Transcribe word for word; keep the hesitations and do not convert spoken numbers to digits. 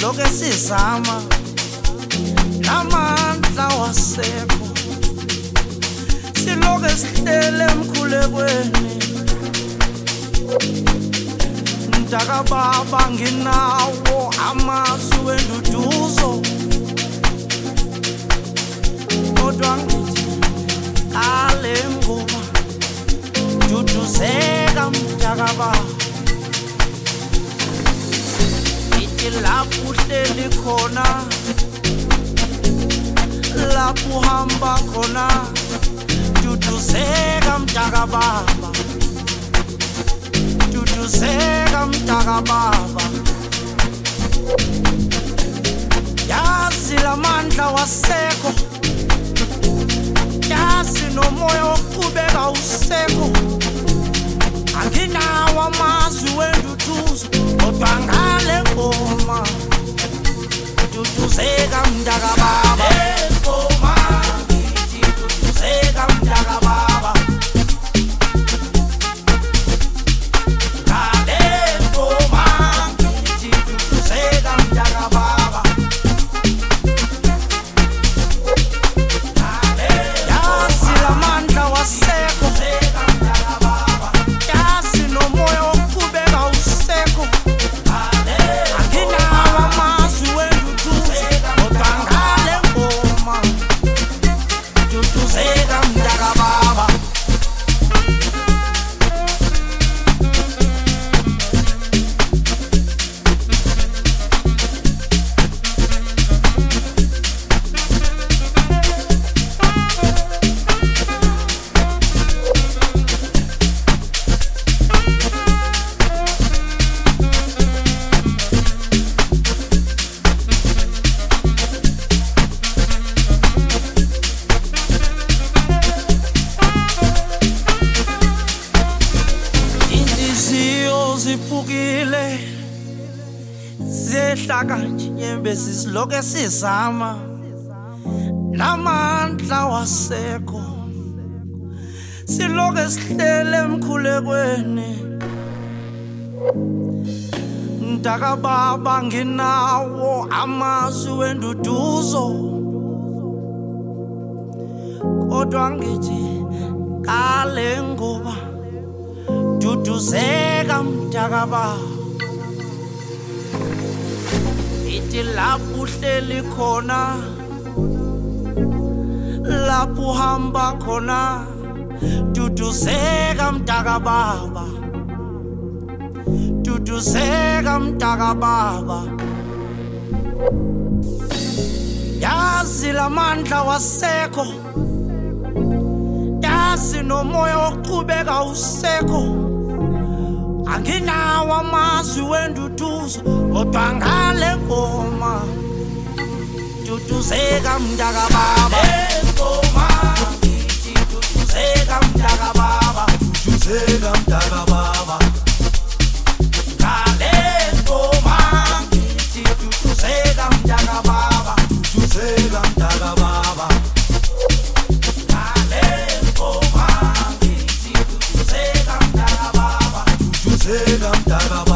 siloke sizama namandla wasekho, siloke sihlele emkhulekweni. Mdaka baba nginawo amazwi wenduduzo, kodwa ngithi ale ngoma duduzeka mdaka baba. Ithi lapho uhleli khona, lapho uhamba khona, duduzeka mdaka baba, duduzeka mdaka baba. Yazi lamandla wasekho, yazi nomoya wokuqhubeka usekho. Anginawo amazwi wenduduzo, kodwa ngale ngoma duduzeka mdaka baba. Ngoma ngithi duduzeka mdaka baba. Ngale ngoma ngithi duduzeka mdaka baba. Yazi lamandla wasekho, yazi nomoya wokuqhubeka usekho. Anginawo amazwi wenduduzo, kodwa ngale ngoma duduzeka mdaka baba. Inhliziyo ziphukile, zehla kanje nyembezi siloke sizama namandla wasekho, siloke sihlele emkhulekweni. Mdaka baba nginawo amazwi wenduduzo, kodwa ngithi kale ngoba duduzeka mdaka baba. Ithi lapho uhleli khona, lapho uhamba khona, duduzeka mdaka baba, duduzeka mdaka baba. Yazi lamandla wasekho, yazi nomoya wokuqhubeka usekho. Anginawo amazwi wenduduzo, kodwa ngale ngoma duduzeka mdaka baba. Ngoma ngithi duduzeka mdaka baba, duduzeka mdaka baba. Ngale ngoma ngithi duduzeka mdaka baba, duduzeka mdaka baba. Ngale ngoma ngithi duduzeka mdaka baba, duduzeka mdaka baba.